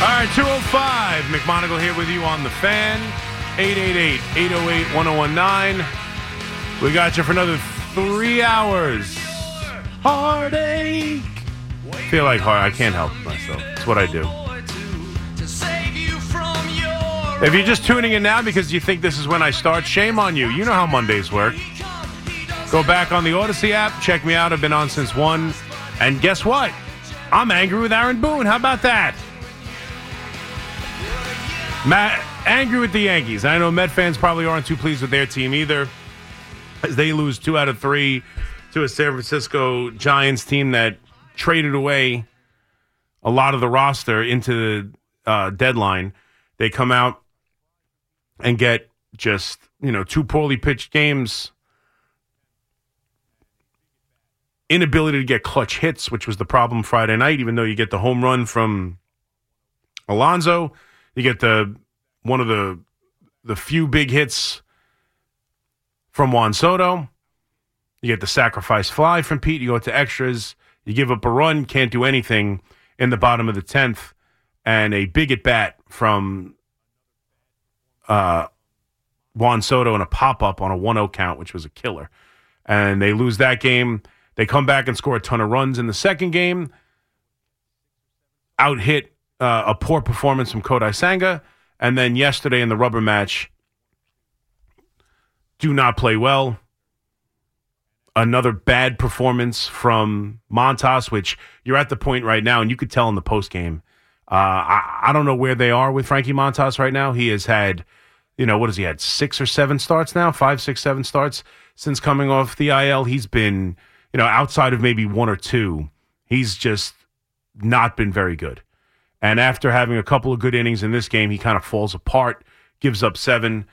right, 205. McMonagle here with you on The Fan. 888-808-1019. We got you for another 3 hours. Heartache. Feel like I can't help myself. It's what I do. If you're just tuning in now because you think this is when I start, shame on you. You know how Mondays work. Go back on the Odyssey app. Check me out. I've been on since 1. And guess what? I'm angry with Aaron Boone. How about that? Angry with the Yankees. I know Met fans probably aren't too pleased with their team either, as they lose 2 out of 3 to a San Francisco Giants team that traded away a lot of the roster into the deadline. They come out and get just, 2 poorly pitched games, inability to get clutch hits, which was the problem Friday night, even though you get the home run from Alonso. You get one of the few big hits from Juan Soto. You get the sacrifice fly from Pete. You go to extras. You give up a run, can't do anything in the bottom of the 10th, and a big at bat from Juan Soto and a pop-up on a 1-0 count, which was a killer. And they lose that game. They come back and score a ton of runs in the second game. Out-hit a poor performance from Kodai Senga. And then yesterday in the rubber match, do not play well. Another bad performance from Montas, which you're at the point right now, and you could tell in the postgame. I don't know where they are with Frankie Montas right now. He has had, what has he had, 6 or 7 starts now? 5, 6, 7 starts since coming off the IL. He's been, outside of maybe 1 or 2, he's just not been very good. And after having a couple of good innings in this game, he kind of falls apart, gives up 7.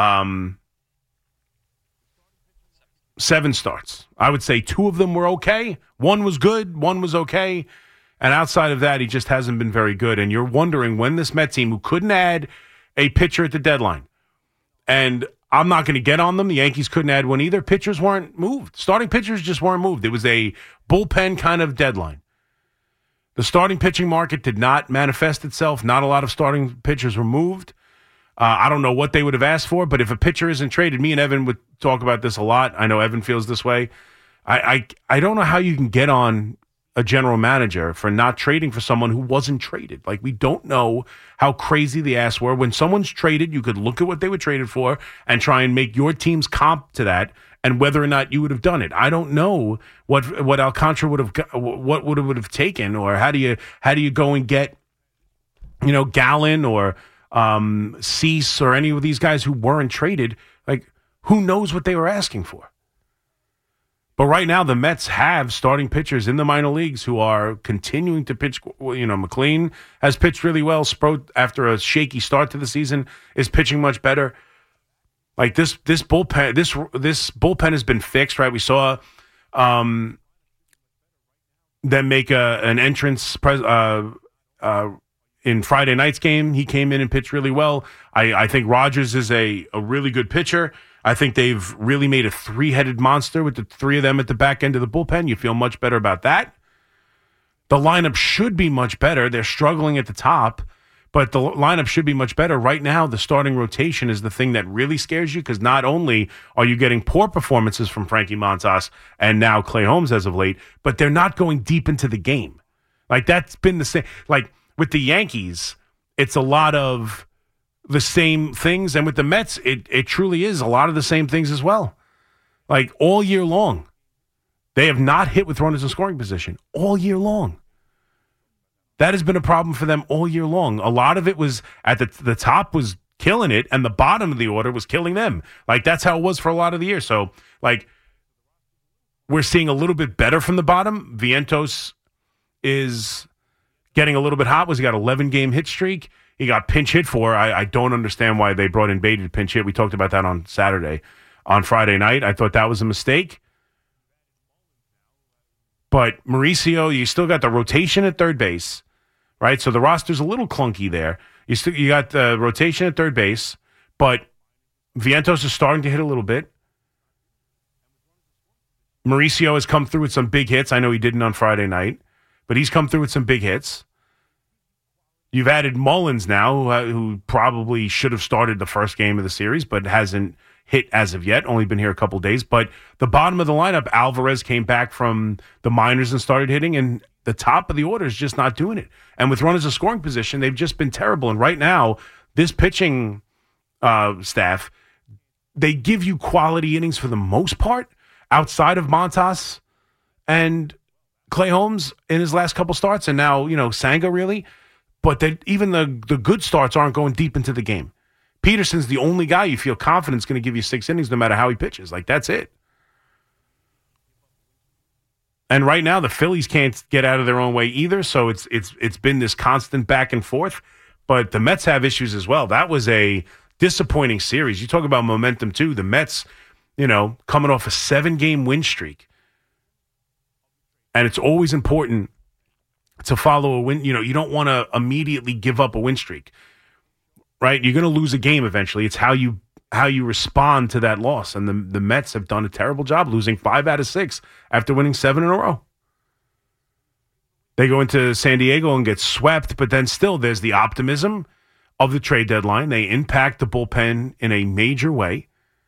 7 starts. I would say 2 of them were okay. 1 was good. 1 was okay. And outside of that, he just hasn't been very good. And you're wondering when this Met team, who couldn't add a pitcher at the deadline, and I'm not going to get on them. The Yankees couldn't add one either. Pitchers weren't moved. Starting pitchers just weren't moved. It was a bullpen kind of deadline. The starting pitching market did not manifest itself. Not a lot of starting pitchers were moved. I don't know what they would have asked for, but if a pitcher isn't traded, me and Evan would talk about this a lot. I know Evan feels this way. I don't know how you can get on a general manager for not trading for someone who wasn't traded. Like, we don't know how crazy the ass were. When someone's traded, you could look at what they were traded for and try and make your team's comp to that, and whether or not you would have done it. I don't know what Alcantara would have taken, or how do you go and get, Gallen or Cease or any of these guys who weren't traded. Like, who knows what they were asking for? But right now, the Mets have starting pitchers in the minor leagues who are continuing to pitch. McLean has pitched really well. Sproat, after a shaky start to the season, is pitching much better. Like, this bullpen has been fixed, right? We saw them make an entrance in Friday night's game. He came in and pitched really well. I think Rogers is a really good pitcher. I think they've really made a 3-headed monster with the 3 of them at the back end of the bullpen. You feel much better about that. The lineup should be much better. They're struggling at the top, but the lineup should be much better. Right now, the starting rotation is the thing that really scares you, because not only are you getting poor performances from Frankie Montas and now Clay Holmes as of late, but they're not going deep into the game. Like, that's been the same. Like, with the Yankees, it's a lot of the same things, and with the Mets, it truly is a lot of the same things as well. Like, all year long, they have not hit with runners in scoring position all year long. That has been a problem for them all year long. A lot of it was at the top was killing it, and the bottom of the order was killing them. Like, that's how it was for a lot of the year. So, like, we're seeing a little bit better from the bottom. Vientos is getting a little bit hot. He got 11-game hit streak. He got pinch hit for. I don't understand why they brought in Beatty to pinch hit. We talked about that on Saturday. On Friday night, I thought that was a mistake. But Mauricio, you still got the rotation at third base, right? So the roster's a little clunky there. You got the rotation at third base, but Vientos is starting to hit a little bit. Mauricio has come through with some big hits. I know he didn't on Friday night, but he's come through with some big hits. You've added Mullins now, who probably should have started the first game of the series, but hasn't hit as of yet. Only been here a couple of days. But the bottom of the lineup, Alvarez came back from the minors and started hitting, and the top of the order is just not doing it. And with runners in scoring position, they've just been terrible. And right now, this pitching staff, they give you quality innings for the most part, outside of Montas and Clay Holmes in his last couple starts, and now, Sanga really. But even the good starts aren't going deep into the game. Peterson's the only guy you feel confident is going to give you 6 innings no matter how he pitches. Like, that's it. And right now, the Phillies can't get out of their own way either, so it's been this constant back and forth. But the Mets have issues as well. That was a disappointing series. You talk about momentum, too. The Mets, coming off a 7-game win streak. And it's always important to follow a win. You don't want to immediately give up a win streak, right? You're going to lose a game eventually. It's how you respond to that loss. And the Mets have done a terrible job, losing 5 out of 6 after winning 7 in a row. They go into San Diego and get swept, but then still there's the optimism of the trade deadline. They impact the bullpen in a major way.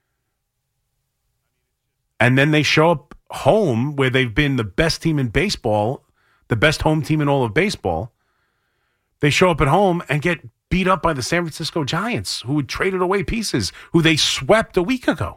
And then they show up home where they've been the best team in baseball, the best home team in all of baseball. They show up at home and get beat up by the San Francisco Giants, who had traded away pieces, who they swept a week ago.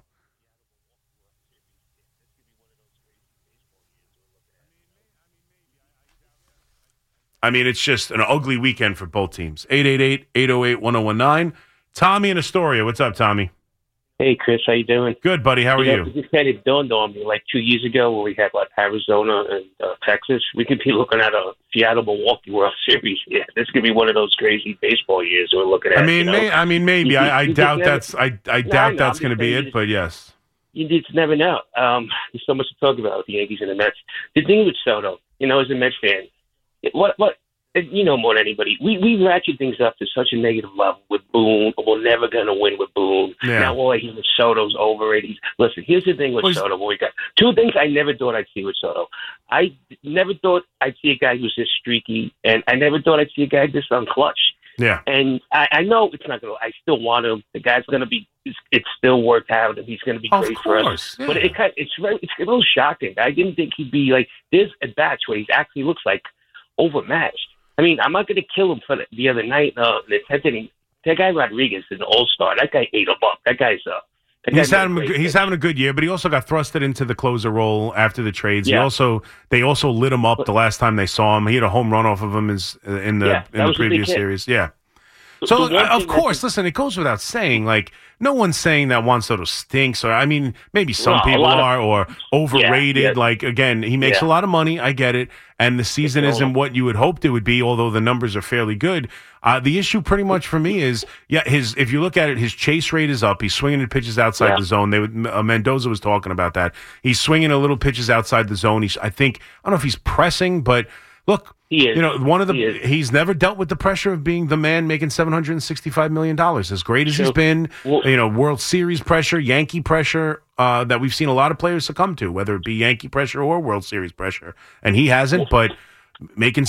I mean, it's just an ugly weekend for both teams. 888-808-1019. Tommy in Astoria. What's up, Tommy? Hey, Chris, how you doing? Good, buddy. How are you? It just kind of dawned on me, like 2 years ago when we had Arizona and Texas. We could be looking at a Seattle-Milwaukee World Series. Yeah, this could be one of those crazy baseball years we're looking at. Maybe. I doubt that's going to be it, but yes. You just never know. There's so much to talk about with the Yankees and the Mets. The thing with Soto, as a Mets fan, what more than anybody, we ratchet things up to such a negative level with Boone. We're never going to win with Boone. Yeah. Now, Soto's overrated. Listen, here's the thing with Soto. We got 2 things I never thought I'd see with Soto. I never thought I'd see a guy who's this streaky, and I never thought I'd see a guy this unclutch. Yeah. And I know it's not going to – I still want him. The guy's going to be – it's still worked out, and he's going to be great for us. Yeah. But it's a little shocking. I didn't think he'd be like – there's at bats where he actually looks like overmatched. I mean, I'm not going to kill him for the other night. That guy Rodriguez is an all-star. That guy ate him up. That guy's he's having a good year, but he also got thrusted into the closer role after the trades. Yeah. They also lit him up the last time they saw him. He had a home run off of him in the previous series. Yeah. So, of course, listen, it goes without saying, like, no one's saying that Juan Soto stinks. Or, I mean, maybe some people are, or overrated. Yeah. Like, again, he makes a lot of money. I get it. And the season isn't what you had hoped it would be, although the numbers are fairly good. The issue pretty much for me is, if you look at it, his chase rate is up. He's swinging at pitches outside the zone. Mendoza was talking about that. He's swinging a little pitches outside the zone. I don't know if he's pressing, but look, he is. He's never dealt with the pressure of being the man making $765 million. As great as he's been, World Series pressure, Yankee pressure, that we've seen a lot of players succumb to, whether it be Yankee pressure or World Series pressure. And he hasn't, but making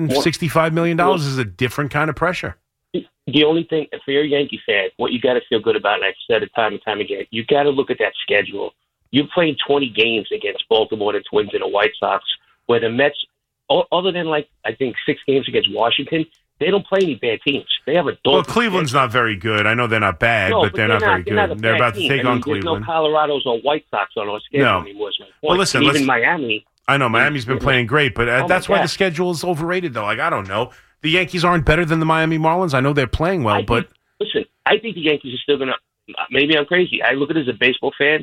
$765 million is a different kind of pressure. The only thing, for your Yankee fan, what you got to feel good about, and I've said it time and time again, you got to look at that schedule. You're playing 20 games against Baltimore, the Twins, and the White Sox, where the Mets, other than, I think 6 games against Washington, they don't play any bad teams. They have a dog. Well, Cleveland's not very good. I know they're not bad, but they're not very good. They're about to take on Cleveland. There's no Colorados or White Sox on our schedule anymore. Is my point. Well, listen, even Miami. I know Miami's been playing great, but that's why the schedule is overrated, though. Like, I don't know. The Yankees aren't better than the Miami Marlins. I know they're playing well, but listen, I think the Yankees are still going to. Maybe I'm crazy. I look at it as a baseball fan.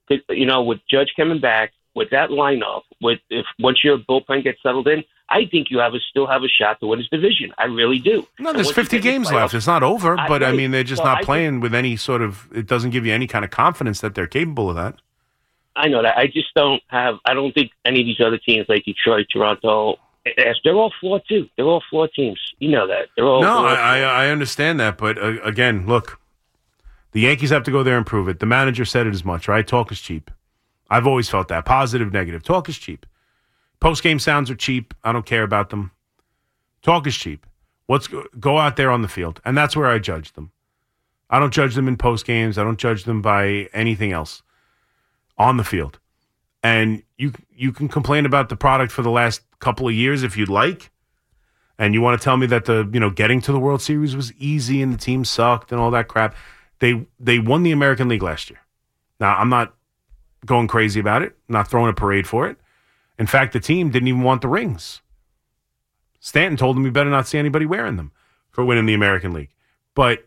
With Judge coming back, with that lineup, once your bullpen gets settled in, I think you still have a shot to win this division. I really do. No, there's 50 games left. It's not over, but I mean, they're just not playing with any sort of. It doesn't give you any kind of confidence that they're capable of that. I know that. I just don't have. I don't think any of these other teams like Detroit, Toronto, they're all flawed too. They're all flawed teams. You know that. They're all. No, I understand that, but again, look, the Yankees have to go there and prove it. The manager said it as much, right? Talk is cheap. I've always felt that. Positive, negative. Talk is cheap. Post-game sounds are cheap. I don't care about them. Talk is cheap. Let's go out there on the field. And that's where I judge them. I don't judge them in post games. I don't judge them by anything else. On the field. And you can complain about the product for the last couple of years if you'd like. And you want to tell me that getting to the World Series was easy and the team sucked and all that crap. They won the American League last year. Now, I'm not going crazy about it. I'm not throwing a parade for it. In fact, the team didn't even want the rings. Stanton told them we better not see anybody wearing them for winning the American League. But,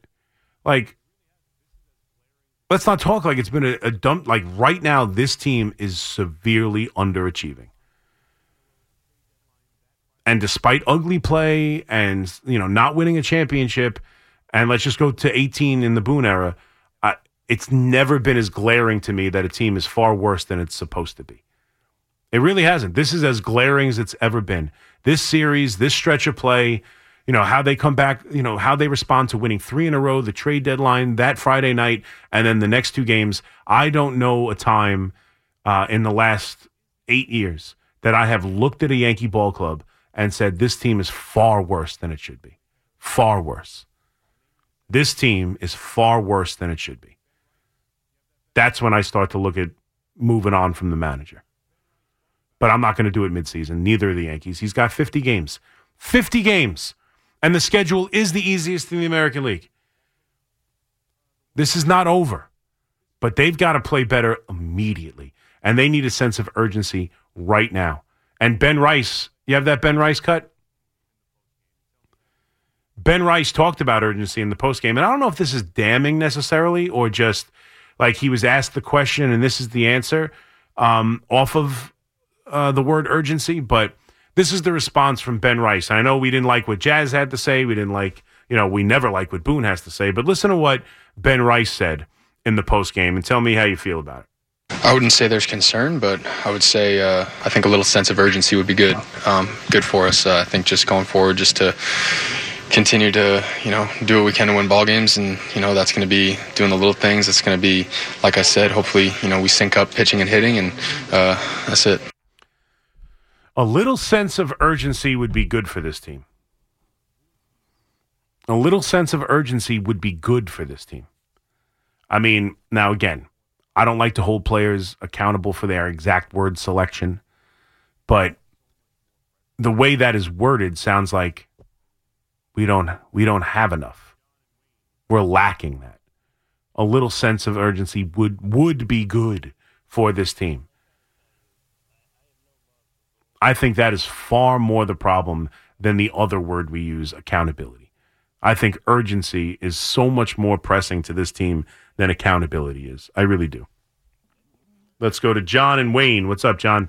let's not talk like it's been a dump. Like, right now, this team is severely underachieving. And despite ugly play and, not winning a championship, and let's just go to 18 in the Boone era, it's never been as glaring to me that a team is far worse than it's supposed to be. It really hasn't. This is as glaring as it's ever been. This series, this stretch of play, how they come back, how they respond to winning 3 in a row, the trade deadline, that Friday night, and then the next 2 games. I don't know a time in the last 8 years that I have looked at a Yankee ball club and said, this team is far worse than it should be. Far worse. This team is far worse than it should be. That's when I start to look at moving on from the manager. But I'm not going to do it midseason. Neither are the Yankees. He's got 50 games. 50 games. And the schedule is the easiest in the American League. This is not over. But they've got to play better immediately. And they need a sense of urgency right now. And Ben Rice, you have that Ben Rice cut? Ben Rice talked about urgency in the postgame. And I don't know if this is damning necessarily or just like he was asked the question and this is the answer off of the word urgency. But this is the response from Ben Rice. And I know we didn't like what Jazz had to say. We didn't like, we never like what Boone has to say. But listen to what Ben Rice said in the postgame and tell me how you feel about it. I wouldn't say there's concern, but I would say I think a little sense of urgency would be good. Good for us. I think just going forward, just to continue to, do what we can to win ball games. And, that's going to be doing the little things. It's going to be, like I said, hopefully, we sync up pitching and hitting, and that's it. A little sense of urgency would be good for this team. A little sense of urgency would be good for this team. I mean, now again, I don't like to hold players accountable for their exact word selection, but the way that is worded sounds like we don't have enough. We're lacking that. A little sense of urgency would be good for this team. I think that is far more the problem than the other word we use, accountability. I think urgency is so much more pressing to this team than accountability is. I really do. Let's go to John and Wayne. What's up, John?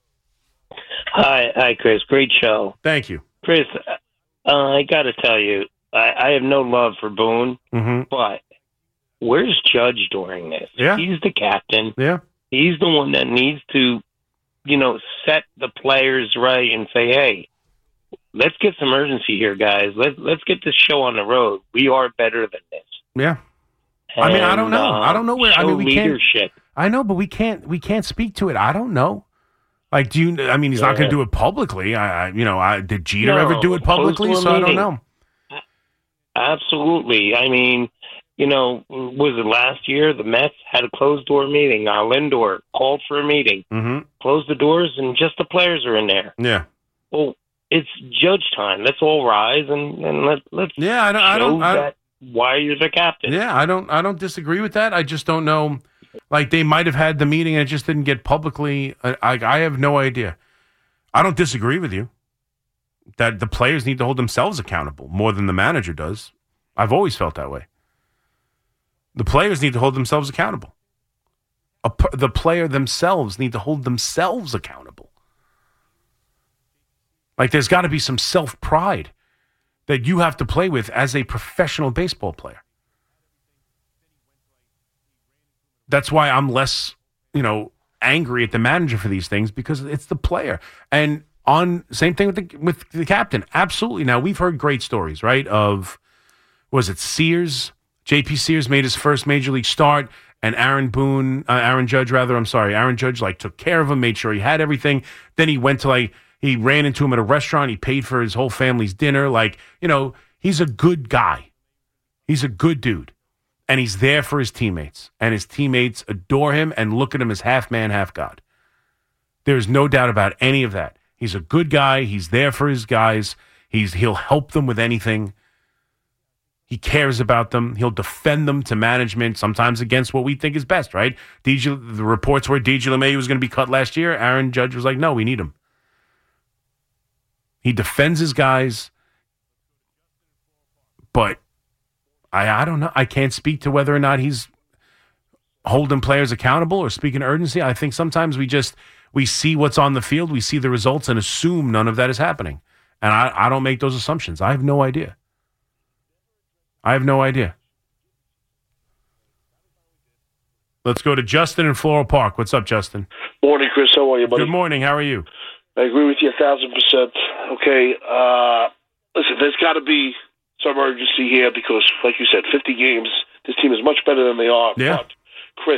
Hi, Chris. Great show. Thank you. Chris, I got to tell you, I have no love for Boone, but where's Judge during this? Yeah. He's the captain. Yeah. He's the one that needs to, set the players right and say, hey, let's get some urgency here, guys. Let's get this show on the road. We are better than this. Yeah. And, I mean, I don't know. I don't know where. I mean, we leadership. I know, but we can't speak to it. I don't know. Like, he's not going to do it publicly. Did Jeter ever do it publicly? So I don't know. Absolutely. I mean, was it last year? The Mets had a closed-door meeting. Lindor called for a meeting, closed the doors, and just the players are in there. Yeah. Well, it's Judge time. Let's all rise and let's. Yeah, I don't. Why you're the captain? Yeah, I don't disagree with that. I just don't know. Like, they might have had the meeting and it just didn't get publicly. I have no idea. I don't disagree with you that the players need to hold themselves accountable more than the manager does. I've always felt that way. The players need to hold themselves accountable. The player themselves need to hold themselves accountable. Like, there's got to be some self-pride that you have to play with as a professional baseball player. That's why I'm less, angry at the manager for these things, because it's the player. And same thing with the captain. Absolutely. Now, we've heard great stories, right? Of, was it Sears? J.P. Sears made his first major league start, and Aaron Judge took care of him, made sure he had everything. Then he went to He ran into him at a restaurant. He paid for his whole family's dinner. Like, he's a good guy. He's a good dude. And he's there for his teammates. And his teammates adore him and look at him as half man, half God. There's no doubt about any of that. He's a good guy. He's there for his guys. He'll help them with anything. He cares about them. He'll defend them to management, sometimes against what we think is best, right? The reports were DJ LeMahieu was going to be cut last year. Aaron Judge was like, no, we need him. He defends his guys. But I don't know. I can't speak to whether or not he's holding players accountable or speaking urgency. I think sometimes we see what's on the field, we see the results, and assume none of that is happening. And I don't make those assumptions. I have no idea. Let's go to Justin in Floral Park. What's up, Justin? Morning, Chris. How are you, buddy? Good morning. How are you? I agree with you 1,000%. Okay. Listen, there's got to be some urgency here because, like you said, 50 games, this team is much better than they are. Yeah. But, Chris,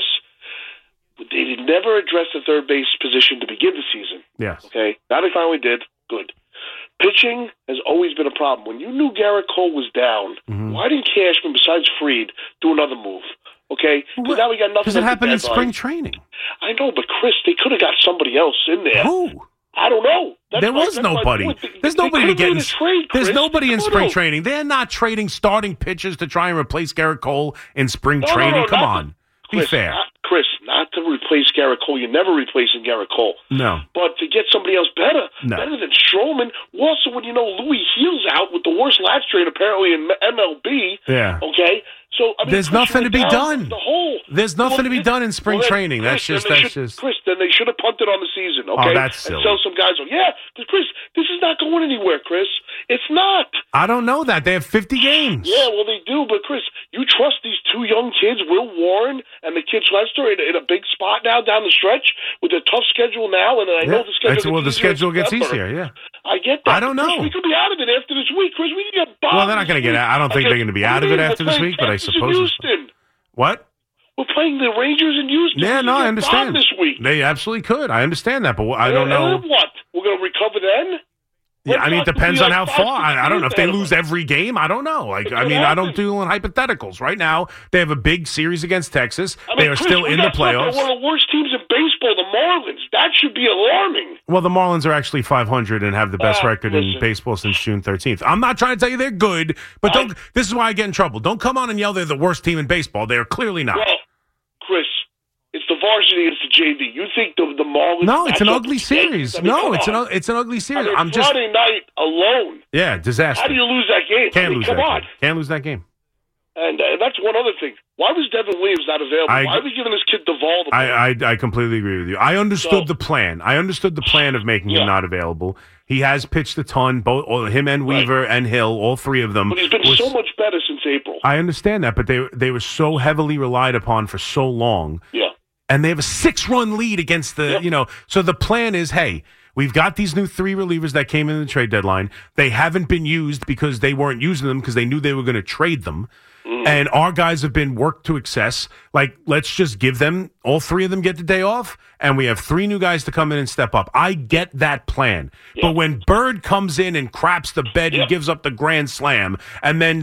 they never addressed the third base position to begin the season. Yes. Okay. Now they finally did. Good. Pitching has always been a problem. When you knew Garrett Cole was down, why didn't Cashman, besides Fried, do another move? Okay? Because now we got nothing. Because it happened in spring training. I know, but Chris, they could have got somebody else in there. Who? I don't know. There was nobody. There's nobody to get in. There's nobody in spring training. They're not trading starting pitchers to try and replace Garrett Cole in spring training. Come on. Be fair. Chris, not to replace Garrett Cole. You're never replacing Garrett Cole. No. But to get somebody else better than Stroman. Also, when Louis Heal's out with the worst lat strain apparently in MLB. Yeah. Okay? So, there's nothing to be done. There's nothing to be done in spring training. Chris, Chris, then they should have punted on the season, okay? Oh, that's silly. And sell some guys on. Yeah, because, Chris, this is not going anywhere, Chris. It's not. I don't know that. They have 50 games. Yeah, well, they do. But, Chris, you trust these two young kids, Will Warren and the kid Lester, in a big spot now down the stretch with a tough schedule now. And I know the schedule the schedule gets easier, yeah. I get that. I don't know. Chris, we could be out of it after this week, Chris. We can get bombed. Well, they're not going to get out. I don't think they're going to be out of it after this week, but I suppose. Houston. What? We're playing the Rangers in Houston. Yeah, no, I understand. This week. They absolutely could. I understand that, but I don't know. And then what? We're going to recover then? Yeah, I mean, it depends on how far. I don't know if they lose every game. I don't know. I don't do in hypotheticals. Right now, they have a big series against Texas. They are still in the playoffs. One of the worst teams in baseball, the Marlins. That should be alarming. Well, the Marlins are actually 500 and have the best record in baseball since June 13th. I'm not trying to tell you they're good, but this is why I get in trouble. Don't come on and yell they're the worst team in baseball. They are clearly not. Well, Chris, it's the varsity against the JV. You think the Marlins? No, it's an ugly series. It's an ugly series. Friday night alone. Yeah, disaster. How do you lose that game? Can't lose that game. Can't lose that game. And that's one other thing. Why was Devin Williams not available? Why are we giving this kid Duvall the ball? I completely agree with you. I understood the plan. I understood the plan of making him not available. He has pitched a ton, both him and Weaver and Hill, all three of them. But he's been so much better since April. I understand that, but they were so heavily relied upon for so long. Yeah. And they have a 6-run lead against the, so the plan is, hey, we've got these new 3 relievers that came in the trade deadline. They haven't been used because they weren't using them because they knew they were going to trade them. And our guys have been worked to excess. Like, let's just give them, all 3 of them get the day off, and we have 3 new guys to come in and step up. I get that plan. Yeah. But when Bird comes in and craps the bed and gives up the grand slam, and then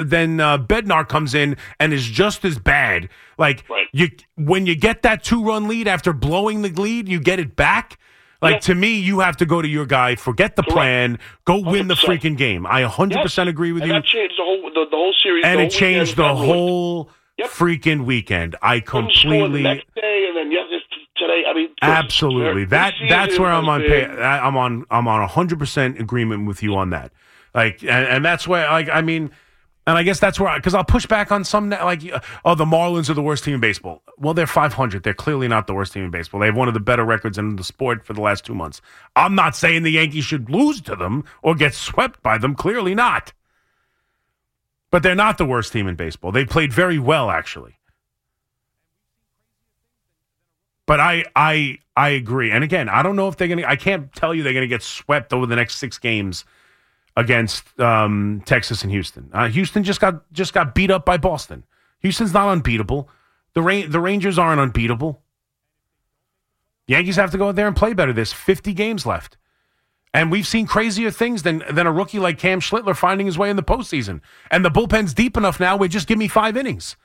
Bednar comes in and is just as bad, when you get that 2-run lead after blowing the lead, you get it back. To me, you have to go to your guy, forget the plan, go win the freaking game. I 100% agree with you. And that changed the whole series. And it changed the whole freaking weekend. I completely. The next day and then today. I mean, absolutely. That's where I'm on. I'm on 100% agreement with you on that. And that's where And I guess that's where, because I'll push back on some, the Marlins are the worst team in baseball. Well, they're 500. They're clearly not the worst team in baseball. They have one of the better records in the sport for the last 2 months. I'm not saying the Yankees should lose to them or get swept by them. Clearly not. But they're not the worst team in baseball. They played very well, actually. But I agree. And again, I don't know if they're going to, I can't tell you they're going to get swept over the next 6 games against Texas and Houston. Houston just got beat up by Boston. Houston's not unbeatable. The Rangers aren't unbeatable. Yankees have to go out there and play better. There's 50 games left. And we've seen crazier things than a rookie like Cam Schlittler finding his way in the postseason. And the bullpen's deep enough now where just give me 5 innings.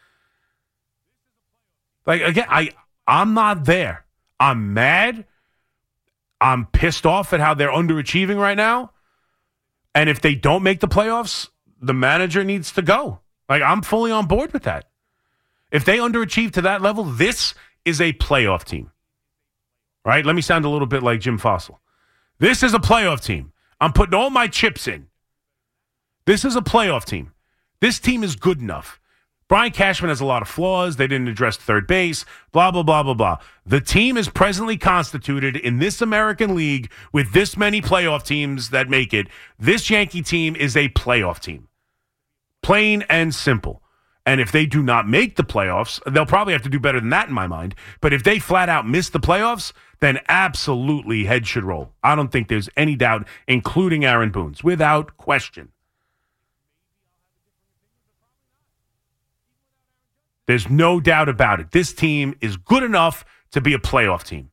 Like, again, I'm not there. I'm mad. I'm pissed off at how they're underachieving right now. And if they don't make the playoffs, the manager needs to go. Like, I'm fully on board with that. If they underachieve to that level, this is a playoff team. Right? Let me sound a little bit like Jim Fossil. This is a playoff team. I'm putting all my chips in. This is a playoff team. This team is good enough. Brian Cashman has a lot of flaws. They didn't address third base, blah, blah, blah, blah, blah. The team is presently constituted in this American League with this many playoff teams that make it. This Yankee team is a playoff team. Plain and simple. And if they do not make the playoffs, they'll probably have to do better than that in my mind. But if they flat out miss the playoffs, then absolutely heads should roll. I don't think there's any doubt, including Aaron Boone's, without question. There's no doubt about it. This team is good enough to be a playoff team.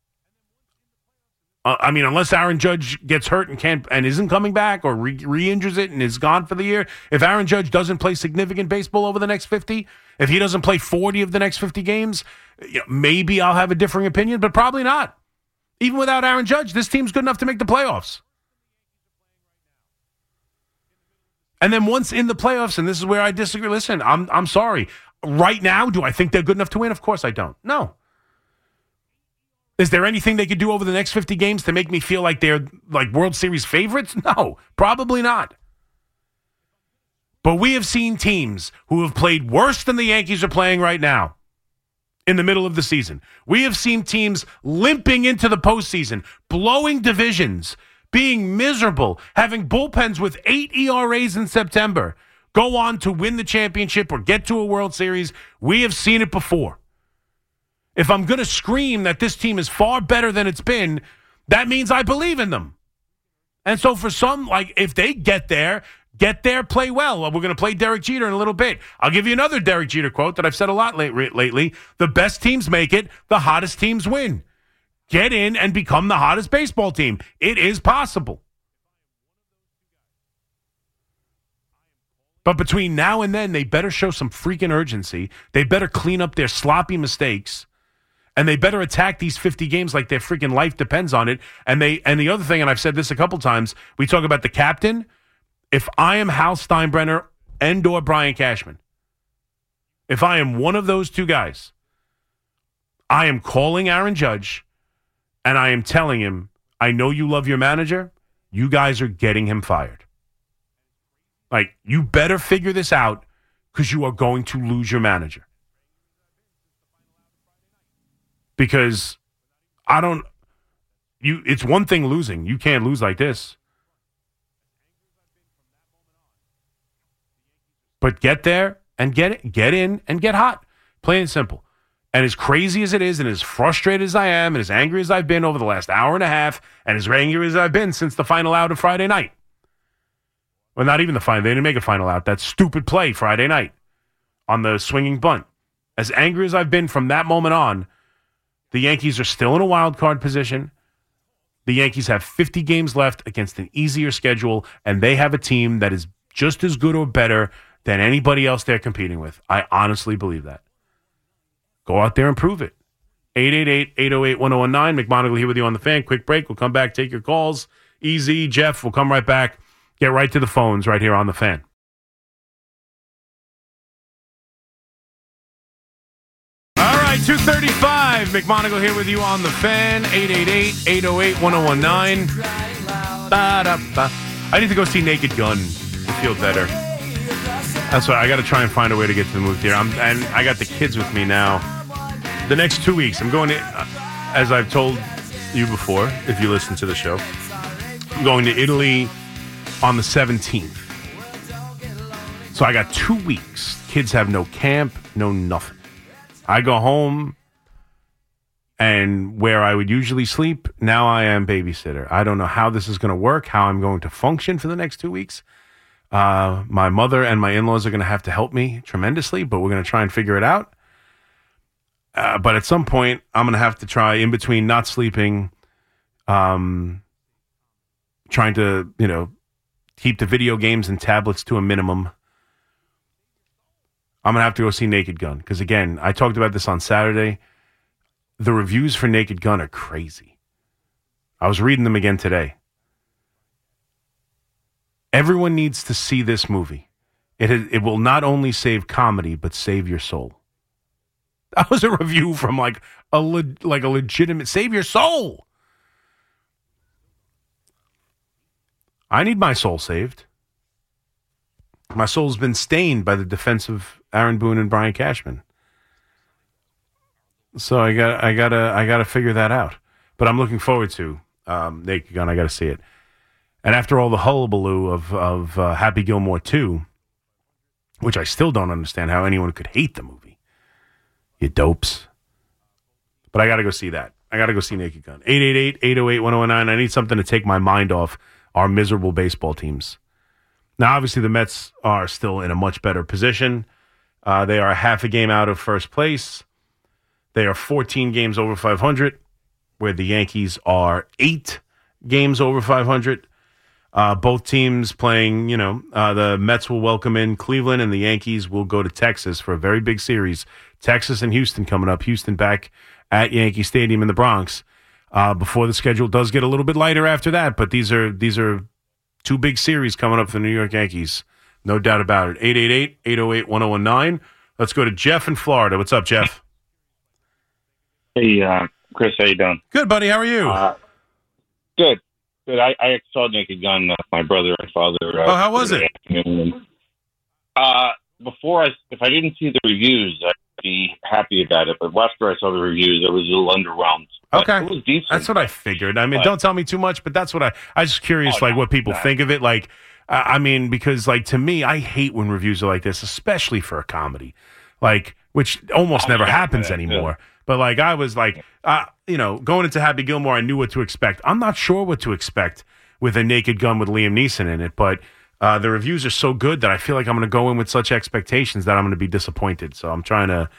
I mean, unless Aaron Judge gets hurt and isn't coming back or re-injures it and is gone for the year. If Aaron Judge doesn't play significant baseball over the next 50, if he doesn't play 40 of the next 50 games, maybe I'll have a differing opinion, but probably not. Even without Aaron Judge, this team's good enough to make the playoffs. And then once in the playoffs, and this is where I disagree, listen, I'm sorry. Right now, do I think they're good enough to win? Of course I don't. No. Is there anything they could do over the next 50 games to make me feel like they're like World Series favorites? No, probably not. But we have seen teams who have played worse than the Yankees are playing right now in the middle of the season. We have seen teams limping into the postseason, blowing divisions, being miserable, having bullpens with 8 ERAs in September, go on to win the championship or get to a World Series. We have seen it before. If I'm going to scream that this team is far better than it's been, that means I believe in them. And so for some, like, if they get there, play well. We're going to play Derek Jeter in a little bit. I'll give you another Derek Jeter quote that I've said a lot lately. The best teams make it. The hottest teams win. Get in and become the hottest baseball team. It is possible. But between now and then, they better show some freaking urgency. They better clean up their sloppy mistakes. And they better attack these 50 games like their freaking life depends on it. And the other thing, and I've said this a couple times, we talk about the captain. If I am Hal Steinbrenner and or Brian Cashman, if I am one of those two guys, I am calling Aaron Judge and I am telling him, I know you love your manager. You guys are getting him fired. Like, you better figure this out because you are going to lose your manager. Because it's one thing losing. You can't lose like this. But get there and get in and get hot. Plain and simple. And as crazy as it is and as frustrated as I am and as angry as I've been over the last hour and a half and as angry as I've been since the final out of Friday night. Well, not even the final. They didn't make a final out. That stupid play Friday night on the swinging bunt. As angry as I've been from that moment on, the Yankees are still in a wild card position. The Yankees have 50 games left against an easier schedule, and they have a team that is just as good or better than anybody else they're competing with. I honestly believe that. Go out there and prove it. 888-808-1019. McMonagle here with you on the Fan. Quick break. We'll come back, take your calls. Easy, Jeff. We'll come right back. Get right to the phones right here on the Fan. All right, 2:35. McMonagle here with you on the Fan. 888-808-1019. I need to go see Naked Gun to feel better. That's why I got to try and find a way to get to the movie theater. And I got the kids with me now. The next 2 weeks, I'm going to, as I've told you before, if you listen to the show, I'm going to Italy on the 17th. So I got 2 weeks. Kids have no camp, no nothing. I go home, and where I would usually sleep, now I am babysitter. I don't know how this is going to work, how I'm going to function for the next 2 weeks. My mother and my in-laws are going to have to help me tremendously, but we're going to try and figure it out. But at some point, I'm going to have to try, in between not sleeping, trying to, keep the video games and tablets to a minimum. I'm going to have to go see Naked Gun because, again, I talked about this on Saturday. The reviews for Naked Gun are crazy. I was reading them again today. Everyone needs to see this movie. It will not only save comedy, but save your soul. That was a review from like a legitimate save your soul. I need my soul saved. My soul's been stained by the defense of Aaron Boone and Brian Cashman. So I gotta figure that out. But I'm looking forward to Naked Gun. I gotta see it. And after all the hullabaloo of Happy Gilmore 2, which I still don't understand how anyone could hate the movie. You dopes. But I gotta go see that. I gotta go see Naked Gun. 888-808-1019. I need something to take my mind off our miserable baseball teams. Now, obviously, the Mets are still in a much better position. They are half a game out of first place. They are 14 games over 500, where the Yankees are 8 games over 500. Both teams playing, the Mets will welcome in Cleveland, and the Yankees will go to Texas for a very big series. Texas and Houston coming up. Houston back at Yankee Stadium in the Bronx. Before the schedule does get a little bit lighter after that, but these are 2 big series coming up for the New York Yankees. No doubt about it. 888-808-1019. Let's go to Jeff in Florida. What's up, Jeff? Hey, Chris, how you doing? Good, buddy. How are you? Good. I saw Naked Gun. My brother and father. How was it? If I didn't see the reviews, I'd be happy about it. But after I saw the reviews, I was a little underwhelmed. Okay. It was decent. That's what I figured. I mean, don't tell me too much, but that's what I was just curious, what people think of it. Like, because, to me, I hate when reviews are like this, especially for a comedy, which almost never happens anymore. Yeah. But, I was going into Happy Gilmore, I knew what to expect. I'm not sure what to expect with a Naked Gun with Liam Neeson in it, but the reviews are so good that I feel like I'm going to go in with such expectations that I'm going to be disappointed. So I'm trying to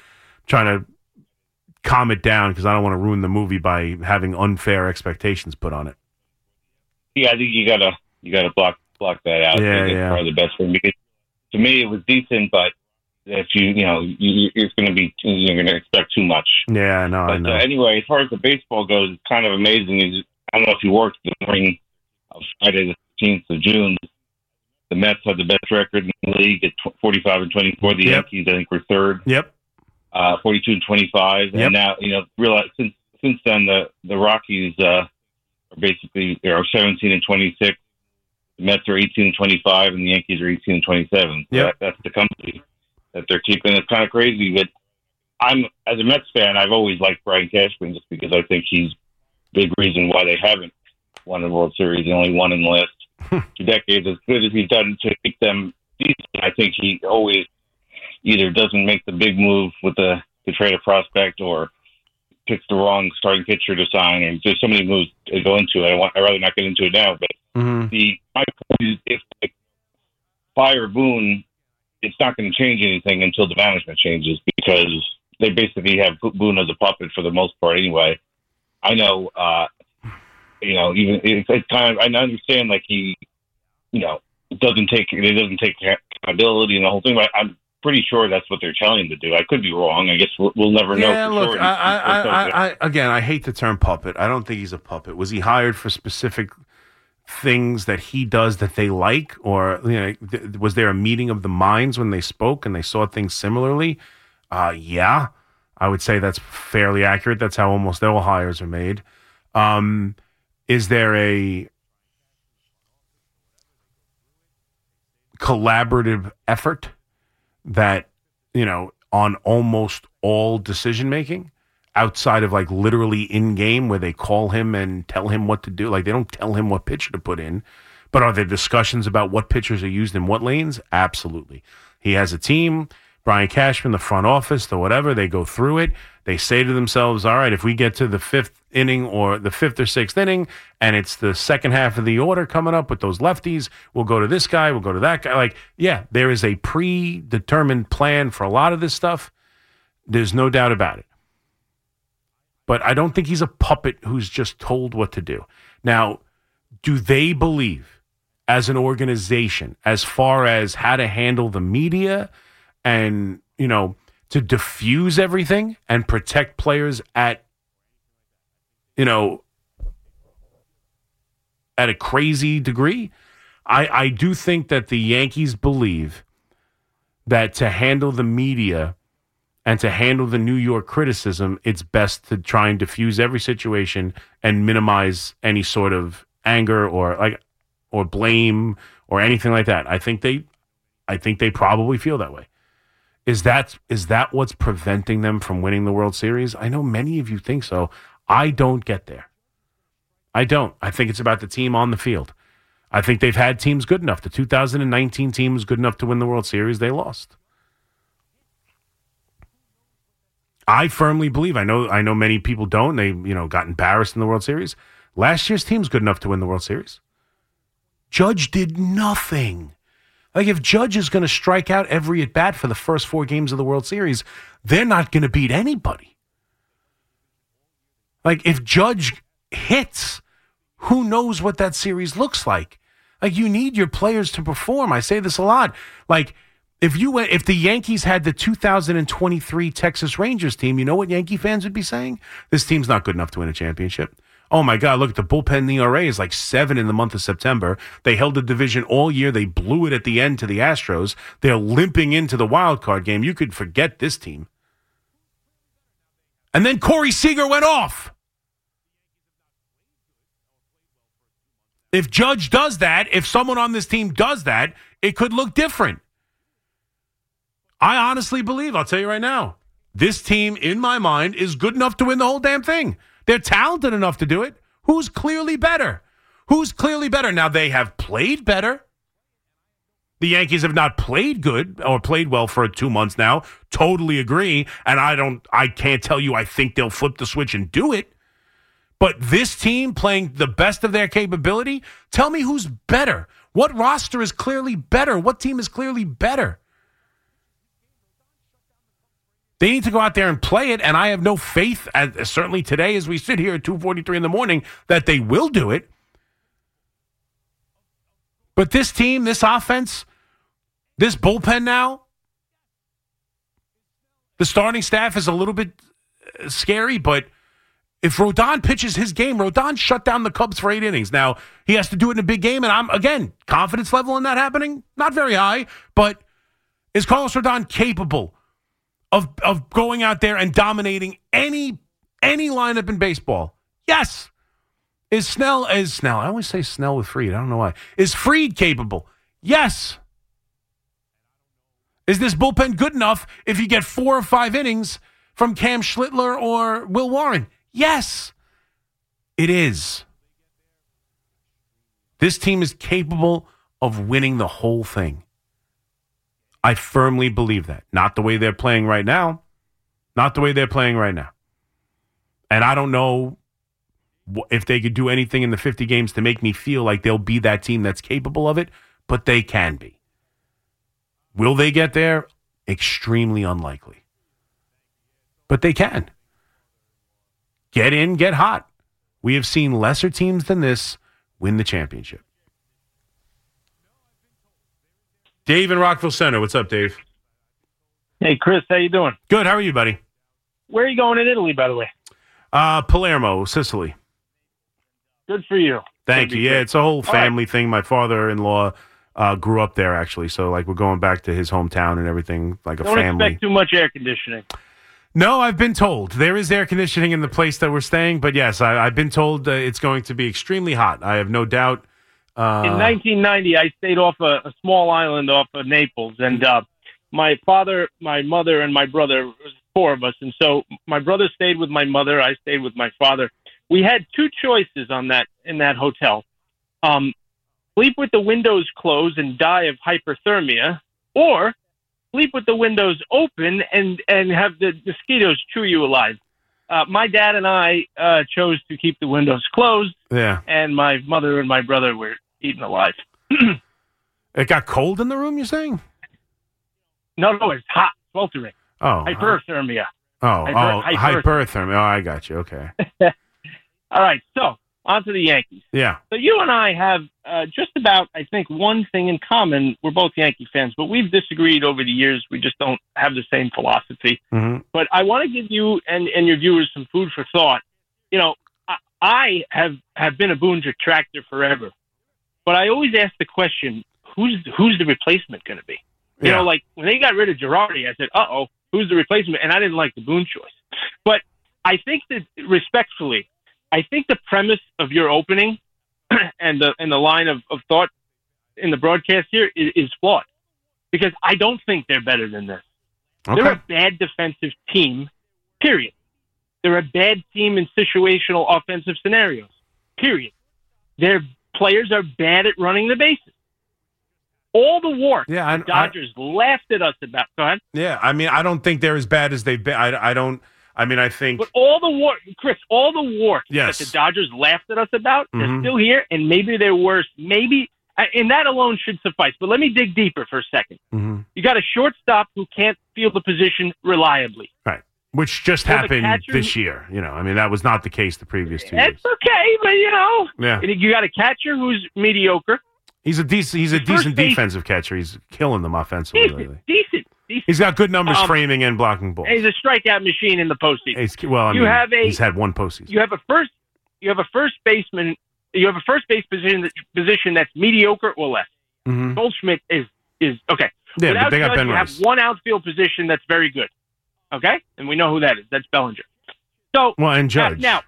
calm it down because I don't want to ruin the movie by having unfair expectations put on it. Yeah, I think you gotta block that out. Yeah. Probably the best thing because to me it was decent, but if you're going to expect too much. Yeah, no, I know. Anyway, as far as the baseball goes, it's kind of amazing. I don't know if you worked the morning of Friday the 15th of June. The Mets had the best record in the league at 45-24. The Yankees, I think, were third. Yep. 42-25, and now realize since then the Rockies are basically 17-26. The Mets are 18-25, and the Yankees are 18-27. So that's the company that they're keeping. It's kind of crazy, but as a Mets fan, I've always liked Brian Cashman just because I think he's a big reason why they haven't won the World Series. The only one in the last 2 decades. As good as he's done to keep them decent, I think he always either doesn't make the big move with to trade a prospect or picks the wrong starting pitcher to sign. And there's so many moves to go into it. I'd rather not get into it now. But my point is, if they fire Boone, it's not going to change anything until the management changes because they basically have Boone as a puppet for the most part anyway. I know, even it's kind of, I understand he, doesn't take accountability and the whole thing, but I'm pretty sure that's what they're telling him to do. I could be wrong. I guess we'll never know. Yeah, look, sure. I hate the term puppet. I don't think he's a puppet. Was he hired for specific things that he does that they like? Or was there a meeting of the minds when they spoke and they saw things similarly? Yeah, I would say that's fairly accurate. That's how almost all hires are made. Is there a collaborative effort that, on almost all decision making outside of literally in game where they call him and tell him what to do? They don't tell him what pitcher to put in, but are there discussions about what pitchers are used in what lanes? Absolutely. He has a team, Brian Cashman, the front office, the whatever, they go through it. They say to themselves, all right, if we get to the 5th inning or the 5th or 6th inning and it's the second half of the order coming up with those lefties, we'll go to this guy, we'll go to that guy. There is a predetermined plan for a lot of this stuff. There's no doubt about it. But I don't think he's a puppet who's just told what to do. Now, do they believe as an organization as far as how to handle the media and, to diffuse everything and protect players at a crazy degree? I do think that the Yankees believe that to handle the media and to handle the New York criticism, it's best to try and diffuse every situation and minimize any sort of anger or blame or anything like that. I think they probably feel that way. Is that what's preventing them from winning the World Series? I know many of you think so. I don't get there. I don't. I think it's about the team on the field. I think they've had teams good enough. The 2019 team was good enough to win the World Series. They lost. I firmly believe. I know many people don't. They got embarrassed in the World Series. Last year's team's good enough to win the World Series. Judge did nothing. Like, if Judge is going to strike out every at bat for the first 4 games of the World Series, they're not going to beat anybody. Like, if Judge hits, who knows what that series looks like? Like, you need your players to perform. I say this a lot. Like, if the Yankees had the 2023 Texas Rangers team, you know what Yankee fans would be saying? This team's not good enough to win a championship. Oh, my God, look at the bullpen ERA is like 7 in the month of September. They held the division all year. They blew it at the end to the Astros. They're limping into the wild card game. You could forget this team. And then Corey Seager went off. If Judge does that, if someone on this team does that, it could look different. I honestly believe, I'll tell you right now, this team, in my mind, is good enough to win the whole damn thing. They're talented enough to do it. Who's clearly better? Now, they have played better. The Yankees have not played good or played well for 2 months now. Totally agree. And I can't tell you I think they'll flip the switch and do it. But this team playing the best of their capability, tell me who's better. What roster is clearly better? What team is clearly better? They need to go out there and play it, and I have no faith, certainly today as we sit here at 2:43 in the morning, that they will do it. But this team, this offense, this bullpen now, the starting staff is a little bit scary, but if Rodon pitches his game, Rodon shut down the Cubs for 8 innings. Now, he has to do it in a big game, and I'm, again, confidence level in that happening, not very high, but is Carlos Rodon capable of going out there and dominating any lineup in baseball? Yes. Is Snell, I always say Snell with Fried. I don't know why. Is Fried capable? Yes. Is this bullpen good enough if you get 4 or 5 innings from Cam Schlittler or Will Warren? Yes. It is. This team is capable of winning the whole thing. I firmly believe that. Not the way they're playing right now. And I don't know if they could do anything in the 50 games to make me feel like they'll be that team that's capable of it, but they can be. Will they get there? Extremely unlikely. But they can. Get in, get hot. We have seen lesser teams than this win the championship. Dave in Rockville Center. What's up, Dave? Hey, Chris. How you doing? Good. How are you, buddy? Where are you going in Italy, by the way? Palermo, Sicily. Good for you. Thank you. Yeah, it's a whole family thing. My father-in-law grew up there, actually. So, we're going back to his hometown and everything, like a family. Don't expect too much air conditioning. No, I've been told. There is air conditioning in the place that we're staying. But, yes, I've been told it's going to be extremely hot. I have no doubt. In 1990, I stayed off a small island off of Naples, and my father, my mother, and my brother, was 4 of us, and so my brother stayed with my mother, I stayed with my father. We had 2 choices in that hotel. Sleep with the windows closed and die of hyperthermia, or sleep with the windows open and have the mosquitoes chew you alive. My dad and I chose to keep the windows closed, and my mother and my brother were eaten alive. It got cold in the room, you're saying? No, it's hot, sweltering. Oh. Hyperthermia. Hyperthermia. Oh, I got you. Okay. All right, so onto the Yankees. Yeah. So you and I have just about, I think, one thing in common. We're both Yankee fans, but we've disagreed over the years. We just don't have the same philosophy. Mm-hmm. But I want to give you and your viewers some food for thought. You know, I have been a Boone detractor forever, but I always ask the question, who's the replacement going to be? You know, like when they got rid of Girardi, I said, uh-oh, who's the replacement? And I didn't like the Boone choice. But I think that, respectfully, I think the premise of your opening and the line of thought in the broadcast here is flawed, because I don't think they're better than this. Okay. They're a bad defensive team, period. They're a bad team in situational offensive scenarios, period. Their players are bad at running the bases. All the work the Dodgers laughed at us about. Go ahead. Yeah, I mean, I don't think they're as bad as they've been. I think. But all the work, Chris, all the work yes. that the Dodgers laughed at us about, mm-hmm. they're still here, and maybe they're worse. Maybe, and that alone should suffice. But let me dig deeper for a second. Mm-hmm. You got a shortstop who can't field the position reliably. Right. Which just happened this year. You know, I mean, that was not the case the previous 2 years. It's okay, but, you know. Yeah. You got a catcher who's mediocre. He's a decent defensive catcher. He's killing them offensively lately. Decent. He's got good numbers framing and blocking balls. He's a strikeout machine in the postseason. He's had one postseason. You have a first baseman. You have a first base position that's mediocre or less. Mm-hmm. Goldschmidt is okay. Yeah, Without but they got Judge, Ben you Rice. have one outfield position that's very good. Okay, and we know who that is. That's Bellinger. So and Judge now.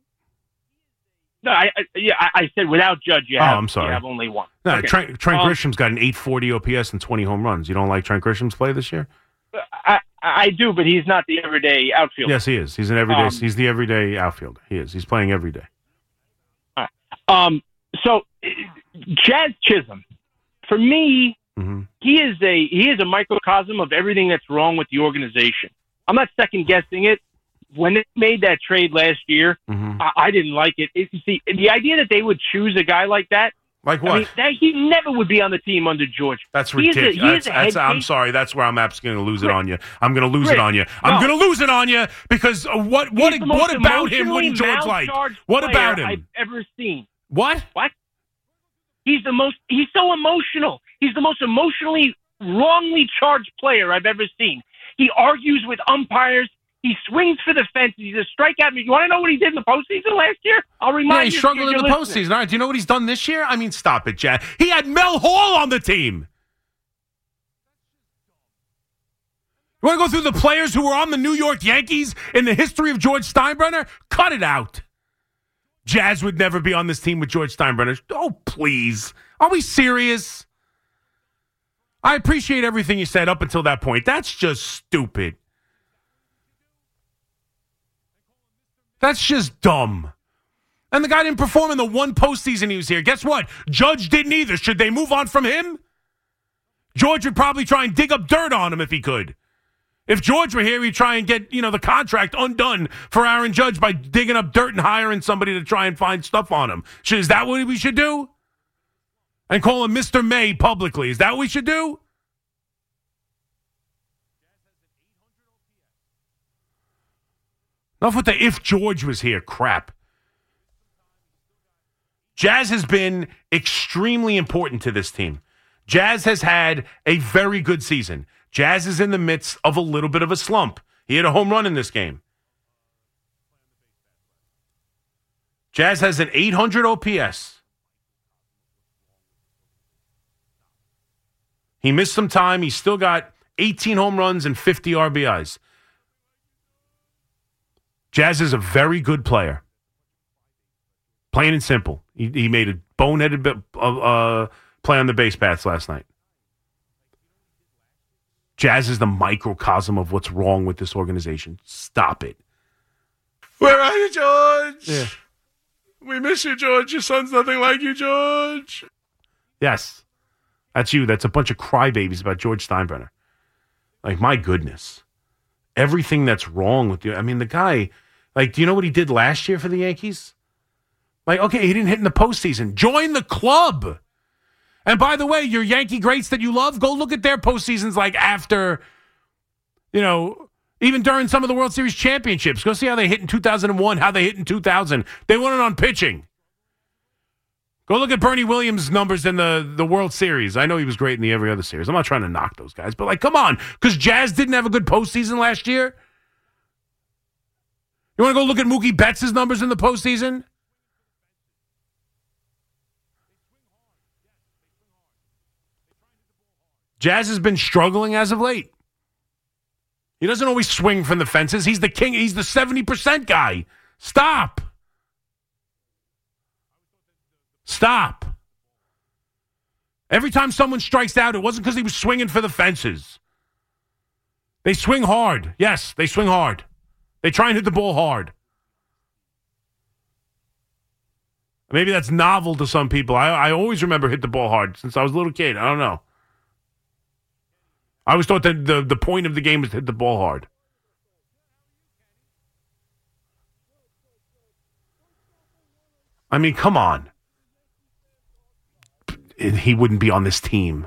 No, I said without Judge, you have, I'm sorry. You have only one. No, Okay. Trent Grisham's got an 840 OPS and 20 home runs. You don't like Trent Grisham's play this year? I do, but he's not the everyday outfielder. Yes, he is. He's an everyday. He's the everyday outfielder. He is. He's playing every day. All right. So Jazz Chisholm, for me, mm-hmm. he is a microcosm of everything that's wrong with the organization. I'm not second guessing it. When they made that trade last year, mm-hmm. I didn't like it. See, the idea that they would choose a guy like that, like what? I mean, he never would be on the team under George. That's ridiculous. I'm sorry. That's where I'm absolutely going to lose it on you. I'm going to lose it on you. I'm going to lose it on you because what about him wouldn't George like? What about him? I've ever seen. What? He's so emotional. He's the most emotionally wrongly charged player I've ever seen. He argues with umpires. He swings for the fences. He's a strikeout. You want to know what he did in the postseason last year? I'll remind you. He struggled in the postseason. All right. Do you know what he's done this year? I mean, stop it, Jack. He had Mel Hall on the team. You want to go through the players who were on the New York Yankees in the history of George Steinbrenner? Cut it out. Jazz would never be on this team with George Steinbrenner. Oh, please. Are we serious? I appreciate everything you said up until that point. That's just stupid. That's just dumb. And the guy didn't perform in the one postseason he was here. Guess what? Judge didn't either. Should they move on from him? George would probably try and dig up dirt on him if he could. If George were here, he'd try and get, the contract undone for Aaron Judge by digging up dirt and hiring somebody to try and find stuff on him. Is that what we should do? And call him Mr. May publicly. Is that what we should do? Enough with the if George was here crap. Jazz has been extremely important to this team. Jazz has had a very good season. Jazz is in the midst of a little bit of a slump. He had a home run in this game. Jazz has an 800 OPS. He missed some time. He's still got 18 home runs and 50 RBIs. Jazz is a very good player. Plain and simple. He made a boneheaded play on the base paths last night. Jazz is the microcosm of what's wrong with this organization. Stop it. Where are you, George? Yeah. We miss you, George. Your son's nothing like you, George. Yes. That's you. That's a bunch of crybabies about George Steinbrenner. Like, my goodness. Everything that's wrong with you. I mean, the guy... do you know what he did last year for the Yankees? Okay, he didn't hit in the postseason. Join the club. And by the way, your Yankee greats that you love, go look at their postseasons after, even during some of the World Series championships. Go see how they hit in 2001, how they hit in 2000. They won it on pitching. Go look at Bernie Williams' numbers in the World Series. I know he was great in the every other series. I'm not trying to knock those guys, but come on, because Jazz didn't have a good postseason last year. You want to go look at Mookie Betts' numbers in the postseason? Jazz has been struggling as of late. He doesn't always swing from the fences. He's the king. He's the 70% guy. Stop. Every time someone strikes out, it wasn't because he was swinging for the fences. They swing hard. Yes, they swing hard. They try and hit the ball hard. Maybe that's novel to some people. I always remember hit the ball hard since I was a little kid. I don't know. I always thought that the point of the game was to hit the ball hard. I mean, come on. He wouldn't be on this team.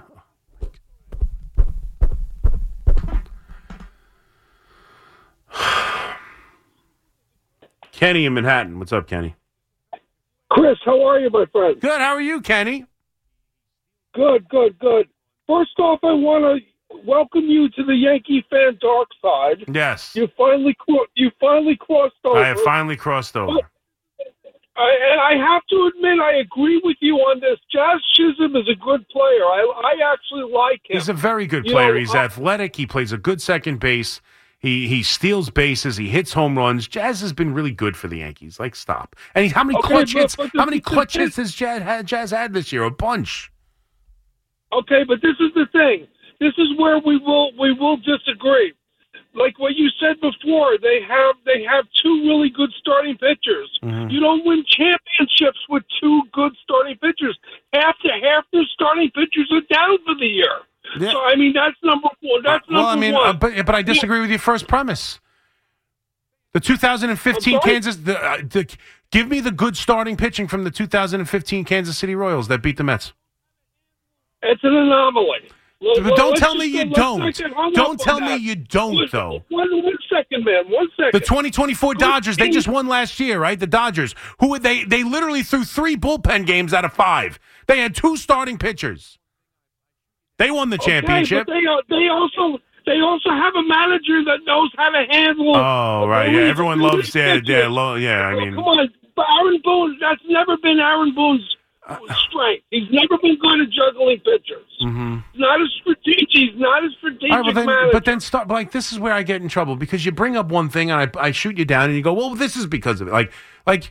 Kenny in Manhattan. What's up, Kenny? Chris, how are you, my friend? Good. How are you, Kenny? Good. First off, I want to welcome you to the Yankee fan dark side. Yes. You finally crossed over. I have finally crossed over. And I have to admit, I agree with you on this. Jazz Chisholm is a good player. I actually like him. He's a very good player. He's athletic. He plays a good second base. He steals bases. He hits home runs. Jazz has been really good for the Yankees. Stop. And how many clutch hits? How many clutch hits has Jazz had this year? A bunch. Okay, but this is the thing. This is where we will disagree. Like what you said before, they have two really good starting pitchers. Mm-hmm. You don't win championships with two good starting pitchers. Half their starting pitchers are down for the year. Yeah. So I mean that's number one. One. But I disagree with your first premise. The 2015 Kansas. Give me the good starting pitching from the 2015 Kansas City Royals that beat the Mets. It's an anomaly. But don't tell me you don't. Don't tell me you don't, though. One second, man. 1 second. The 2024 Dodgers, they just won last year, right? The Dodgers, they literally threw 3 bullpen games out of 5. They had 2 starting pitchers. They won the championship. But they also have a manager that knows how to handle. Oh, right. Yeah, everyone loves. I mean, come on, but Aaron Boone. That's never been Aaron Boone's strength. He's never been good at juggling pitchers. Mm-hmm. He's not a strategic manager. But then start this is where I get in trouble because you bring up one thing and I shoot you down and you go, well, this is because of it. Like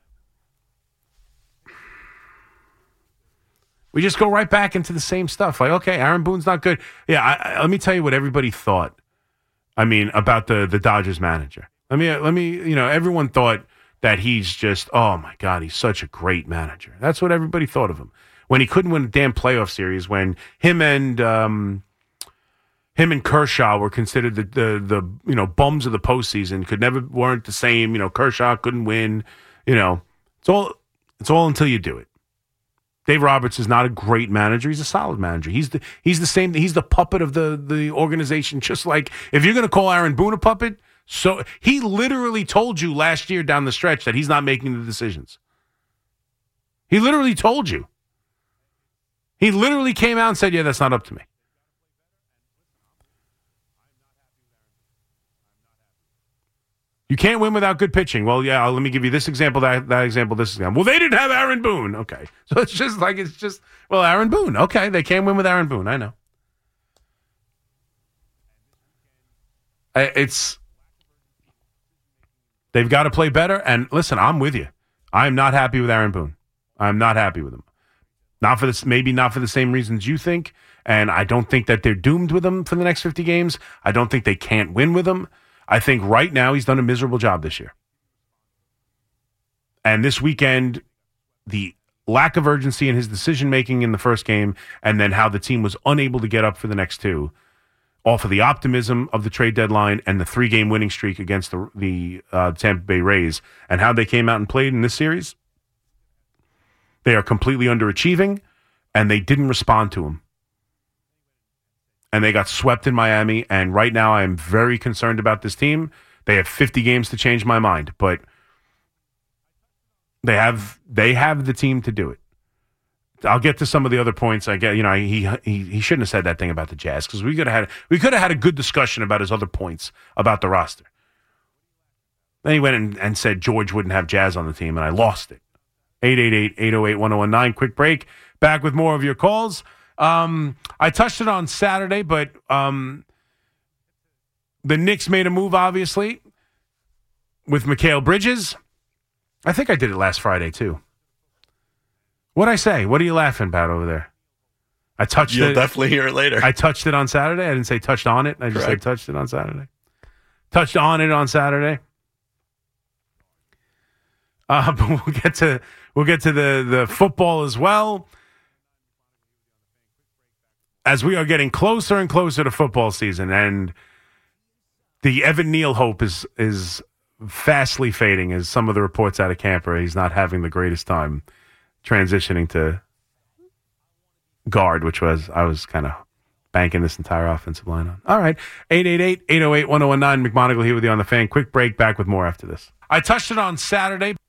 we just go right back into the same stuff. Okay, Aaron Boone's not good. Yeah, let me tell you what everybody thought. I mean, about the Dodgers manager. Let me. Everyone thought that he's just, oh my God, he's such a great manager. That's what everybody thought of him. When he couldn't win a damn playoff series, when him and Kershaw were considered the bums of the postseason, weren't the same. Kershaw couldn't win. It's all until you do it. Dave Roberts is not a great manager. He's a solid manager. He's the same. He's the puppet of the organization. Just like if you're going to call Aaron Boone a puppet. So he literally told you last year down the stretch that he's not making the decisions. He literally told you. He literally came out and said, yeah, that's not up to me. You can't win without good pitching. Well, yeah, let me give you this example, that example, this example. Well, they didn't have Aaron Boone. Okay. So it's just Aaron Boone. Okay, they can't win with Aaron Boone. I know. They've got to play better. And listen, I'm with you. I am not happy with Aaron Boone. I'm not happy with him. Maybe not for the same reasons you think. And I don't think that they're doomed with him for the next 50 games. I don't think they can't win with him. I think right now he's done a miserable job this year. And this weekend, the lack of urgency in his decision-making in the first game, and then how the team was unable to get up for the next 2, off of the optimism of the trade deadline and the 3-game winning streak against the Tampa Bay Rays, and how they came out and played in this series, they are completely underachieving, and they didn't respond to him. And they got swept in Miami, and right now I am very concerned about this team. They have 50 games to change my mind, but they have the team to do it. I'll get to some of the other points. I get, he shouldn't have said that thing about the Jazz because we could have had a good discussion about his other points about the roster. Then he went and said George wouldn't have Jazz on the team, and I lost it. 888-808-1019. Quick break. Back with more of your calls. I touched it on Saturday, but the Knicks made a move, obviously, with Mikal Bridges. I think I did it last Friday, too. What'd I say? What are you laughing about over there? I touched it. You'll definitely hear it later. I touched it on Saturday. I didn't say touched on it. I just said touched it on Saturday. Touched on it on Saturday. But we'll get to the football as well. As we are getting closer and closer to football season, and the Evan Neal hope is fastly fading, as some of the reports out of camp are he's not having the greatest time transitioning to guard, I was kind of banking this entire offensive line on. All right, 888-808-1019. McMonagle here with you on the Fan. Quick break, back with more after this. I touched it on Saturday.